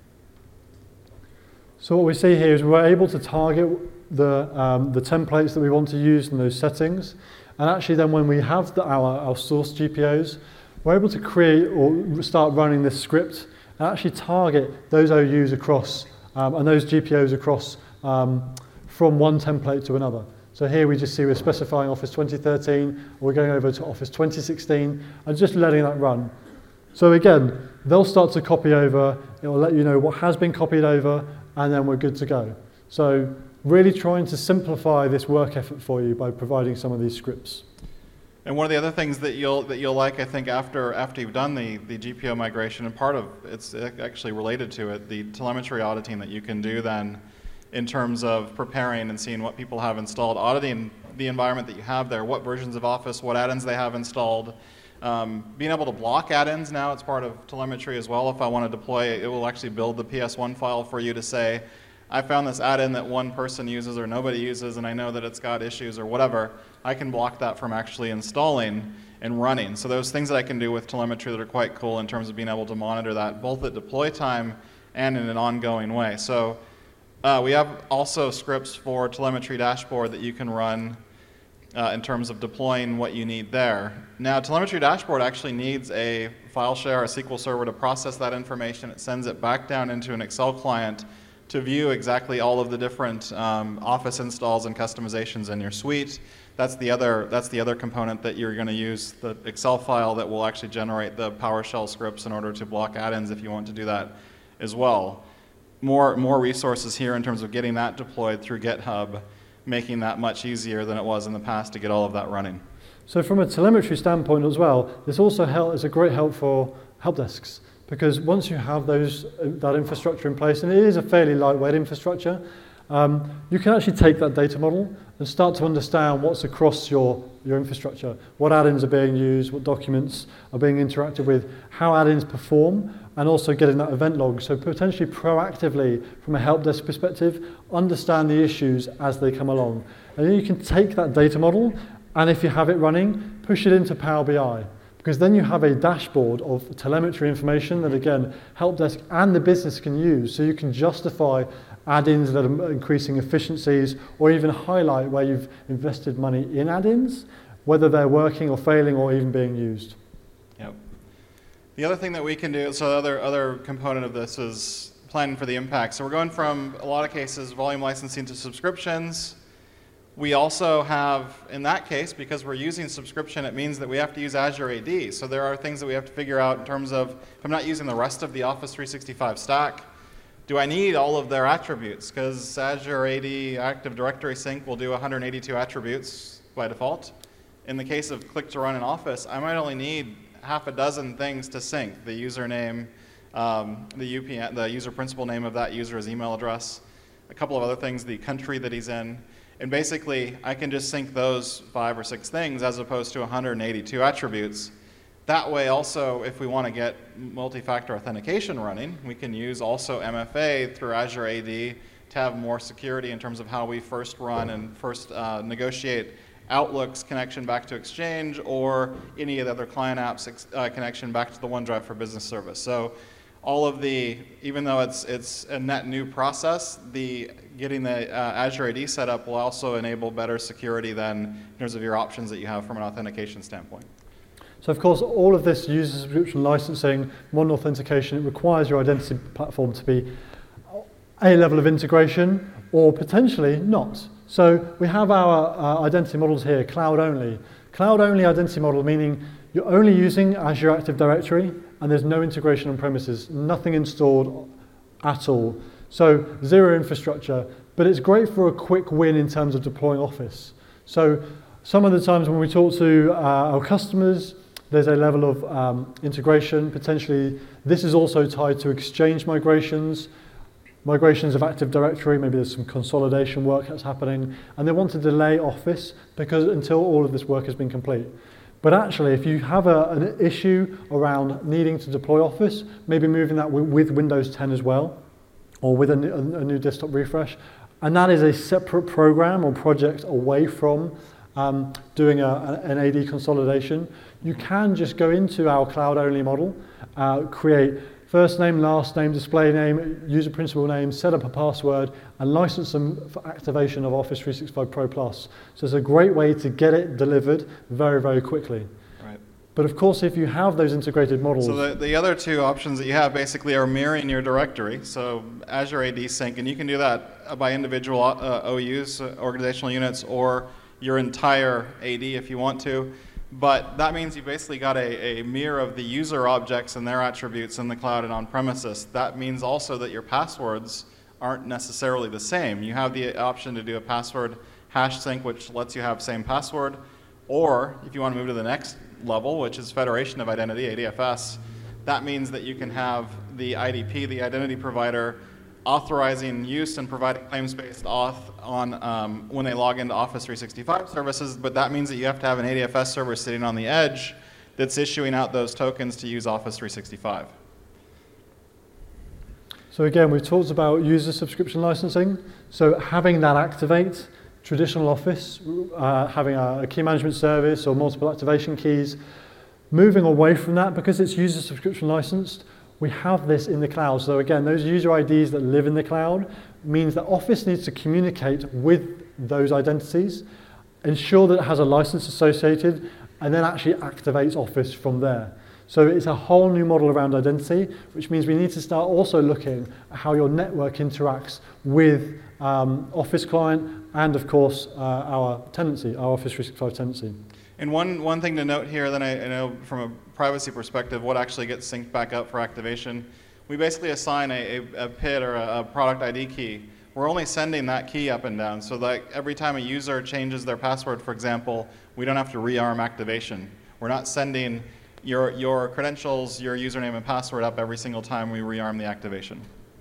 So what we see here is we're able to target the, um, the templates that we want to use in those settings. And actually then when we have the, our, our source G P Os, we're able to create or start running this script and actually target those O Us across um, and those G P Os across um, from one template to another. So here we just see we're specifying Office twenty thirteen, we're going over to Office twenty sixteen and just letting that run. So again, they'll start to copy over, it will let you know what has been copied over, and then we're good to go. So really trying to simplify this work effort for you by providing some of these scripts. And one of the other things that you'll that you'll like, I think, after after you've done the the G P O migration, and part of it's actually related to it, the telemetry auditing that you can do then, in terms of preparing and seeing what people have installed, auditing the environment that you have there, what versions of Office, what add-ins they have installed. Um, being able to block add-ins now, it's part of telemetry as well. If I want to deploy it, it will actually build the P S one file for you to say, I found this add-in that one person uses or nobody uses and I know that it's got issues or whatever. I can block that from actually installing and running. So those things that I can do with telemetry that are quite cool in terms of being able to monitor that both at deploy time and in an ongoing way. So uh, we have also scripts for telemetry dashboard that you can run Uh, in terms of deploying what you need there. Now, telemetry dashboard actually needs a file share, a S Q L server to process that information. It sends it back down into an Excel client to view exactly all of the different um, Office installs and customizations in your suite. That's the other, that's the other component that you're going to use, the Excel file that will actually generate the PowerShell scripts in order to block add-ins if you want to do that as well. More, more resources here in terms of getting that deployed through GitHub, making that much easier than it was in the past to get all of that running. So from a telemetry standpoint as well, this also help, is a great help for help desks, because once you have those, that infrastructure in place, and it is a fairly lightweight infrastructure, um, you can actually take that data model and start to understand what's across your, your infrastructure, what add-ins are being used, what documents are being interacted with, how add-ins perform, and also getting that event log. So potentially proactively, from a help desk perspective, understand the issues as they come along. And then you can take that data model, and if you have it running, push it into Power B I. Because then you have a dashboard of telemetry information that, again, help desk and the business can use. So you can justify add-ins that are increasing efficiencies, or even highlight where you've invested money in add-ins, whether they're working or failing or even being used. Yep. The other thing that we can do, so the other, other component of this is planning for the impact. So we're going from, a lot of cases, volume licensing to subscriptions. We also have, in that case, because we're using subscription, it means that we have to use Azure A D. So there are things that we have to figure out in terms of, if I'm not using the rest of the Office three sixty-five stack, do I need all of their attributes? Because Azure A D Active Directory Sync will do one hundred eighty-two attributes by default. In the case of click to run in Office, I might only need half a dozen things to sync. The username, um, the U P N, the user principal name of that user's email address, a couple of other things, the country that he's in. And basically, I can just sync those five or six things as opposed to one hundred eighty-two attributes. That way also, if we want to get multi-factor authentication running, we can use also M F A through Azure A D to have more security in terms of how we first run and first uh, negotiate Outlook's connection back to Exchange or any of the other client apps uh, connection back to the OneDrive for Business service. So all of the, even though it's it's a net new process, the getting the uh, Azure A D set up will also enable better security than in terms of your options that you have from an authentication standpoint. So of course, all of this user subscription licensing, modern authentication, it requires your identity platform to be a level of integration or potentially not. So we have our uh, identity models here, cloud only. Cloud only identity model meaning you're only using Azure Active Directory and there's no integration on premises, nothing installed at all. So zero infrastructure, but it's great for a quick win in terms of deploying Office. So some of the times when we talk to uh, our customers, there's a level of um, integration. Potentially, this is also tied to Exchange migrations, migrations of Active Directory, maybe there's some consolidation work that's happening, and they want to delay Office because until all of this work has been complete. But actually, if you have a, an issue around needing to deploy Office, maybe moving that w with Windows ten as well, or with a, a, a new desktop refresh, and that is a separate program or project away from um, doing a, an A D consolidation, you can just go into our cloud-only model, uh, create first name, last name, display name, user principal name, set up a password, and license them for activation of Office three sixty-five Pro Plus. So it's a great way to get it delivered very, very quickly. Right. But of course, if you have those integrated models... So the, the other two options that you have basically are mirroring your directory. So Azure A D Sync, and you can do that by individual uh, O Us, uh, organizational units, or your entire A D if you want to. But that means you basically got a, a mirror of the user objects and their attributes in the cloud and on premises. That means also that your passwords aren't necessarily the same. You have the option to do a password hash sync, which lets you have same password. Or if you want to move to the next level, which is Federation of Identity, A D F S, that means that you can have the I D P, the identity provider, authorizing use and providing claims-based auth on um, when they log into Office three sixty-five services, but that means that you have to have an A D F S server sitting on the edge that's issuing out those tokens to use Office three sixty-five. So again, we've talked about user subscription licensing. So having that activate, traditional Office, uh, having a, a key management service or multiple activation keys, moving away from that because it's user subscription licensed, we have this in the cloud. So again, those user I Ds that live in the cloud means that Office needs to communicate with those identities, ensure that it has a license associated, and then actually activates Office from there. So it's a whole new model around identity, which means we need to start also looking at how your network interacts with um, Office client and, of course, uh, our tenancy, our Office three sixty-five tenancy. And one, one thing to note here, then I, I know from a privacy perspective, what actually gets synced back up for activation, we basically assign a, a, a P I D or a, a product I D key. We're only sending that key up and down, so that every time a user changes their password, for example, we don't have to rearm activation. We're not sending your, your credentials, your username and password up every single time we rearm the activation.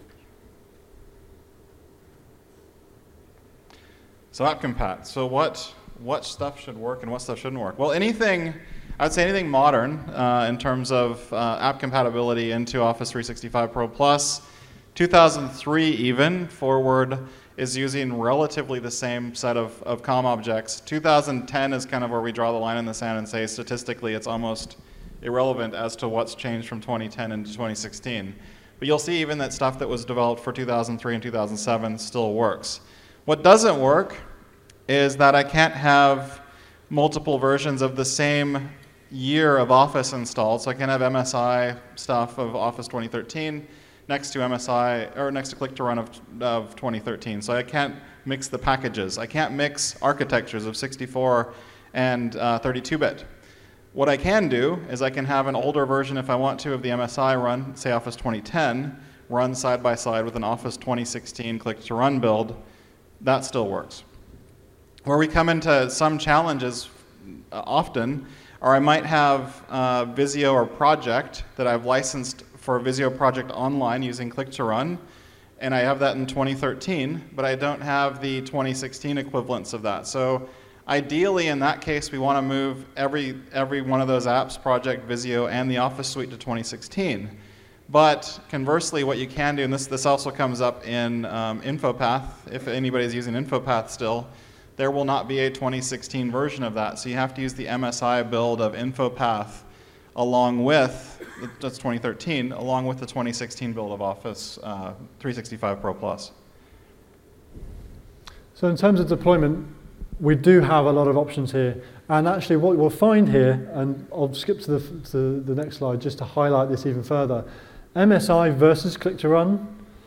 So AppCompat. So what, what stuff should work and what stuff shouldn't work? Well, anything, I would say anything modern uh, in terms of uh, app compatibility into Office three sixty-five Pro Plus. two thousand three even, forward, is using relatively the same set of, of COM objects. two thousand ten is kind of where we draw the line in the sand and say statistically it's almost irrelevant as to what's changed from twenty ten into twenty sixteen. But you'll see even that stuff that was developed for two thousand three and two thousand seven still works. What doesn't work is that I can't have multiple versions of the same year of Office installed. So I can have M S I stuff of Office twenty thirteen next to M S I, or next to Click to Run of, of twenty thirteen. So I can't mix the packages. I can't mix architectures of sixty-four and thirty-two bit. What I can do is I can have an older version, if I want to, of the M S I run, say Office twenty ten, run side by side with an Office twenty sixteen Click to Run build. That still works. Where we come into some challenges uh, often, or I might have uh, Visio or Project that I've licensed for Visio Project Online using Click to Run, and I have that in twenty thirteen, but I don't have the twenty sixteen equivalents of that. So ideally, in that case, we want to move every, every one of those apps, Project, Visio, and the Office Suite to twenty sixteen. But conversely, what you can do, and this, this also comes up in um, InfoPath, if anybody's using InfoPath still, there will not be a twenty sixteen version of that. So you have to use the M S I build of InfoPath along with, that's twenty thirteen, along with the twenty sixteen build of Office uh, three sixty-five Pro Plus. So in terms of deployment, we do have a lot of options here. And actually what we'll find here, and I'll skip to the, to the next slide just to highlight this even further, M S I versus Click to Run,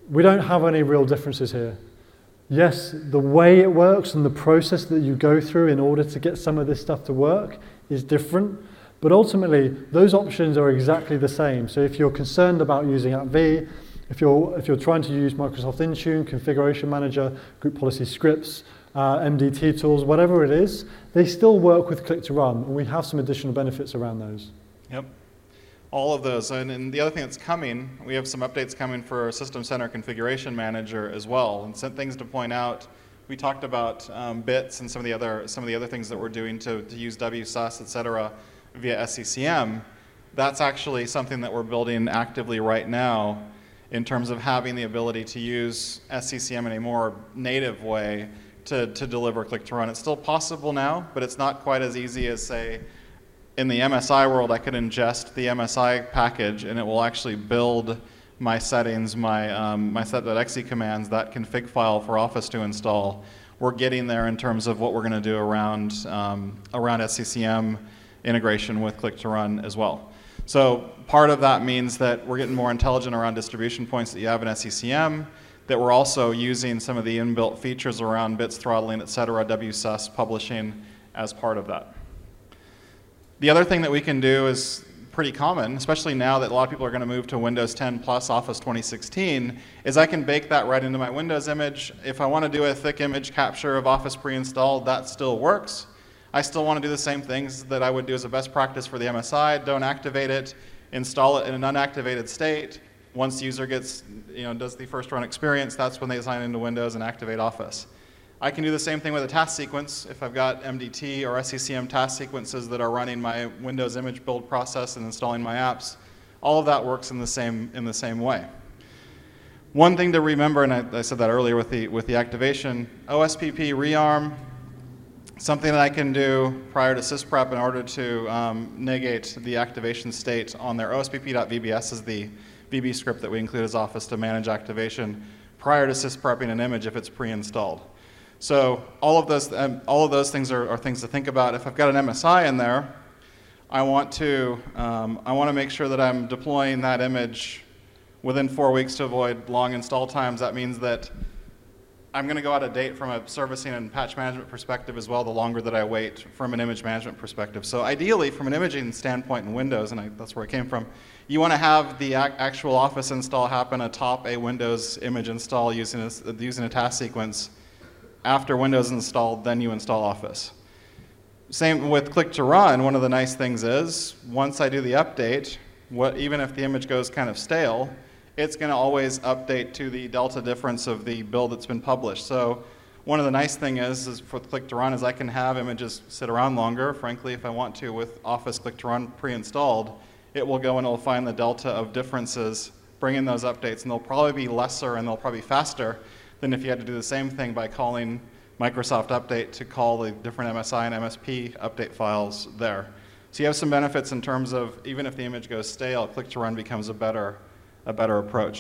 we don't have any real differences here. Yes, the way it works and the process that you go through in order to get some of this stuff to work is different, but ultimately those options are exactly the same. So if you're concerned about using AppV, if you're, if you're trying to use Microsoft Intune, Configuration Manager, Group Policy Scripts, uh, M D T tools, whatever it is, they still work with Click to Run, and we have some additional benefits around those. Yep. All of those, and, and the other thing that's coming, we have some updates coming for System Center Configuration Manager as well, and some things to point out. We talked about um, bits and some of the other some of the other things that we're doing to, to use W S U S, et cetera, via S C C M. That's actually something that we're building actively right now in terms of having the ability to use S C C M in a more native way to, to deliver Click to Run. It's still possible now, but it's not quite as easy as, say, in the M S I world, I could ingest the M S I package and it will actually build my settings, my, um, my set.exe commands, that config file for Office to install. We're getting there in terms of what we're going to do around, um, around S C C M integration with Click to Run as well. So part of that means that we're getting more intelligent around distribution points that you have in S C C M, that we're also using some of the inbuilt features around bits throttling, et cetera, W S U S publishing as part of that. The other thing that we can do is pretty common, especially now that a lot of people are going to move to Windows ten plus Office twenty sixteen, is I can bake that right into my Windows image. If I want to do a thick image capture of Office pre-installed, that still works. I still want to do the same things that I would do as a best practice for the M S I. Don't activate it, install it in an unactivated state. Once the user gets, you know, does the first run experience, that's when they sign into Windows and activate Office. I can do the same thing with a task sequence. If I've got M D T or S C C M task sequences that are running my Windows image build process and installing my apps, all of that works in the same, in the same way. One thing to remember, and I, I said that earlier with the, with the activation, O S P P rearm, something that I can do prior to sysprep in order to um, negate the activation state on there. O S P P.vbs is the V B script that we include as Office to manage activation prior to sysprepping an image if it's pre-installed. So all of those, um, all of those things are, are things to think about. If I've got an M S I in there, I want to, um, I want to make sure that I'm deploying that image within four weeks to avoid long install times. That means that I'm going to go out of date from a servicing and patch management perspective as well, the longer that I wait from an image management perspective. So ideally, from an imaging standpoint in Windows, and I, that's where it came from, you want to have the ac actual Office install happen atop a Windows image install using a, using a task sequence. After Windows installed, then you install Office. Same with Click to Run. One of the nice things is, once I do the update, what, even if the image goes kind of stale, it's going to always update to the delta difference of the build that's been published. So one of the nice things is, is for Click to Run is I can have images sit around longer. Frankly, if I want to, with Office Click to Run pre-installed, it will go and it'll find the delta of differences, bring in those updates, and they'll probably be lesser and they'll probably be faster than if you had to do the same thing by calling Microsoft Update to call the different M S I and M S P update files there. So you have some benefits in terms of, even if the image goes stale, Click to Run becomes a better, a better approach.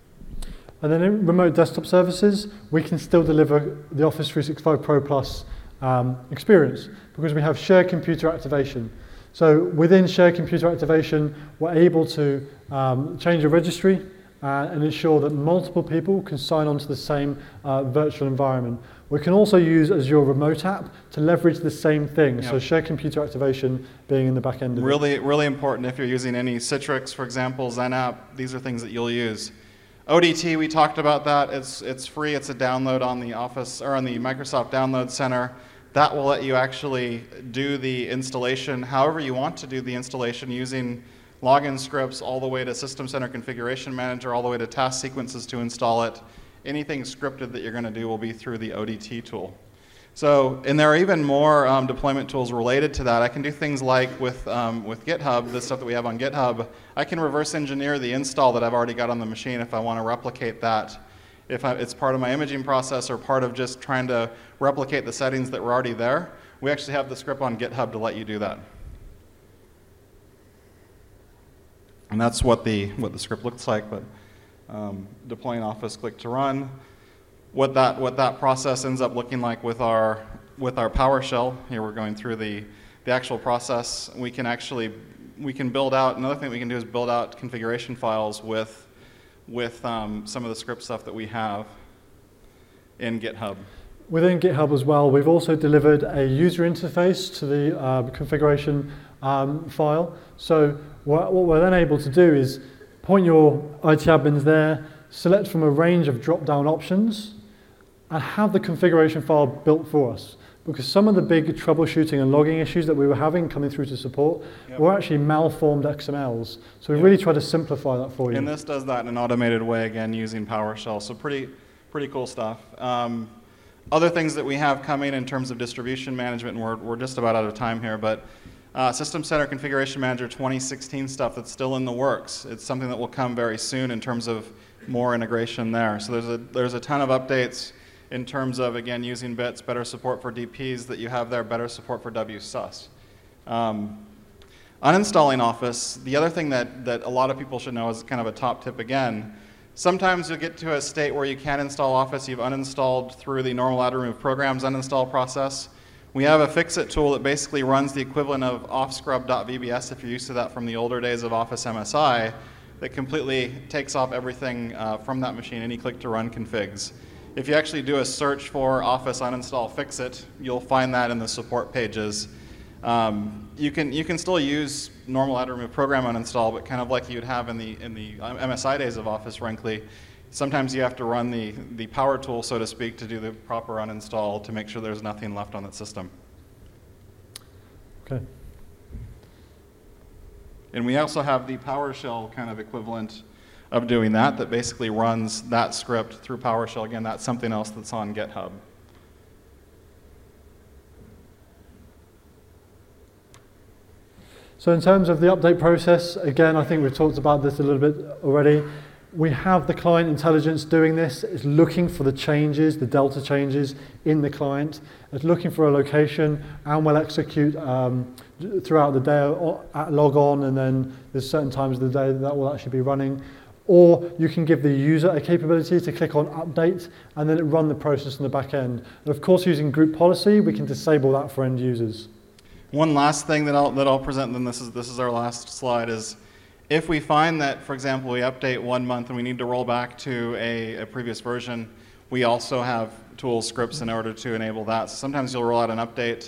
And then in remote desktop services, we can still deliver the Office three sixty-five Pro Plus um, experience because we have shared computer activation. So within shared computer activation, we're able to um, change a registry Uh, and ensure that multiple people can sign on to the same uh, virtual environment. We can also use Azure Remote App to leverage the same thing, yep. So shared computer activation being in the back end of really, it. Really important if you're using any Citrix, for example, XenApp, these are things that you'll use. O D T, we talked about that. It's, it's free. It's a download on the Office, or on the Microsoft Download Center. That will let you actually do the installation however you want to do the installation using login scripts all the way to System Center Configuration Manager, all the way to task sequences to install it. Anything scripted that you're going to do will be through the O D T tool. So, and there are even more um, deployment tools related to that. I can do things like with, um, with GitHub, the stuff that we have on GitHub, I can reverse engineer the install that I've already got on the machine if I want to replicate that. If I, it's part of my imaging process or part of just trying to replicate the settings that were already there, we actually have the script on GitHub to let you do that. And that's what the, what the script looks like, but um, deploying Office Click to Run. What that, what that process ends up looking like with our, with our PowerShell, here we're going through the, the actual process, we can actually, we can build out, another thing we can do is build out configuration files with, with um, some of the script stuff that we have in GitHub. Within GitHub as well, we've also delivered a user interface to the uh, configuration um, file. So what, what we're then able to do is point your I T admins there, select from a range of drop-down options, and have the configuration file built for us. Because some of the big troubleshooting and logging issues that we were having coming through to support yep. were actually malformed X M Ls. So we yep. really try to simplify that for you. And this does that in an automated way, again, using PowerShell. So pretty, pretty cool stuff. Um, other things that we have coming in terms of distribution management, and we're, we're just about out of time here, but uh, System Center Configuration Manager twenty sixteen stuff that's still in the works. It's something that will come very soon in terms of more integration there. So there's a, there's a ton of updates in terms of, again, using bits, better support for D Ps that you have there, better support for W S U S. Um, uninstalling Office, the other thing that, that a lot of people should know is kind of a top tip again. Sometimes you'll get to a state where you can't install Office, you've uninstalled through the normal add remove programs uninstall process. We have a fix-it tool that basically runs the equivalent of offscrub.vbs if you're used to that from the older days of Office M S I, that completely takes off everything uh, from that machine, any click to run configs. If you actually do a search for Office uninstall fix-it, you'll find that in the support pages. Um, you can you can still use normal add remove program uninstall, but kind of like you'd have in the in the M S I days of Office, frankly. Sometimes you have to run the the power tool, so to speak, to do the proper uninstall to make sure there's nothing left on that system. Okay. And we also have the PowerShell kind of equivalent of doing that, that basically runs that script through PowerShell. Again, that's something else that's on GitHub. So in terms of the update process, again, I think we've talked about this a little bit already. We have the client intelligence doing this. It's looking for the changes, the delta changes in the client. It's looking for a location and will execute um, throughout the day or at log on, and then there's certain times of the day that, that will actually be running. Or you can give the user a capability to click on update and then it run the process in the back end. And of course, using group policy, we can disable that for end users. One last thing that I'll, that I'll present, and then this is, this is our last slide, is if we find that, for example, we update one month and we need to roll back to a, a previous version, we also have tools, scripts in order to enable that. So sometimes you'll roll out an update.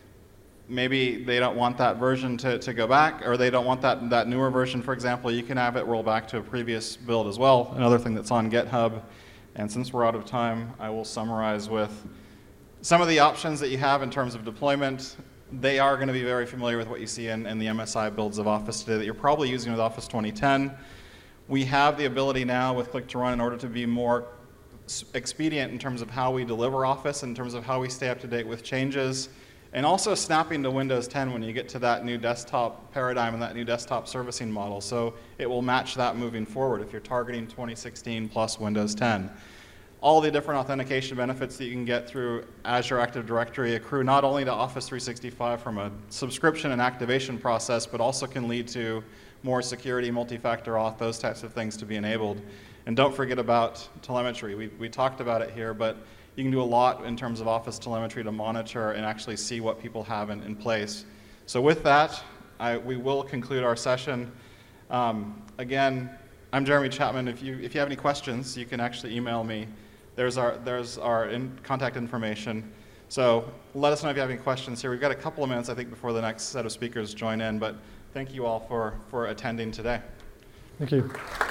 Maybe they don't want that version to, to go back, or they don't want that, that newer version, for example. You can have it roll back to a previous build as well, another thing that's on GitHub. And since we're out of time, I will summarize with some of the options that you have in terms of deployment. They are going to be very familiar with what you see in, in the M S I builds of Office today that you're probably using with Office twenty ten. We have the ability now with Click to Run in order to be more expedient in terms of how we deliver Office, in terms of how we stay up to date with changes. And also snapping to Windows ten when you get to that new desktop paradigm and that new desktop servicing model. So it will match that moving forward if you're targeting twenty sixteen plus Windows ten. All the different authentication benefits that you can get through Azure Active Directory accrue not only to Office three sixty-five from a subscription and activation process, but also can lead to more security, multi-factor auth, those types of things to be enabled. And don't forget about telemetry. We, we talked about it here, but you can do a lot in terms of Office telemetry to monitor and actually see what people have in, in place. So with that, I, we will conclude our session. Um, again, I'm Jeremy Chapman. If you, if you have any questions, you can actually email me. There's our, there's our in contact information. So let us know if you have any questions here. We've got a couple of minutes, I think, before the next set of speakers join in. But thank you all for, for attending today. Thank you.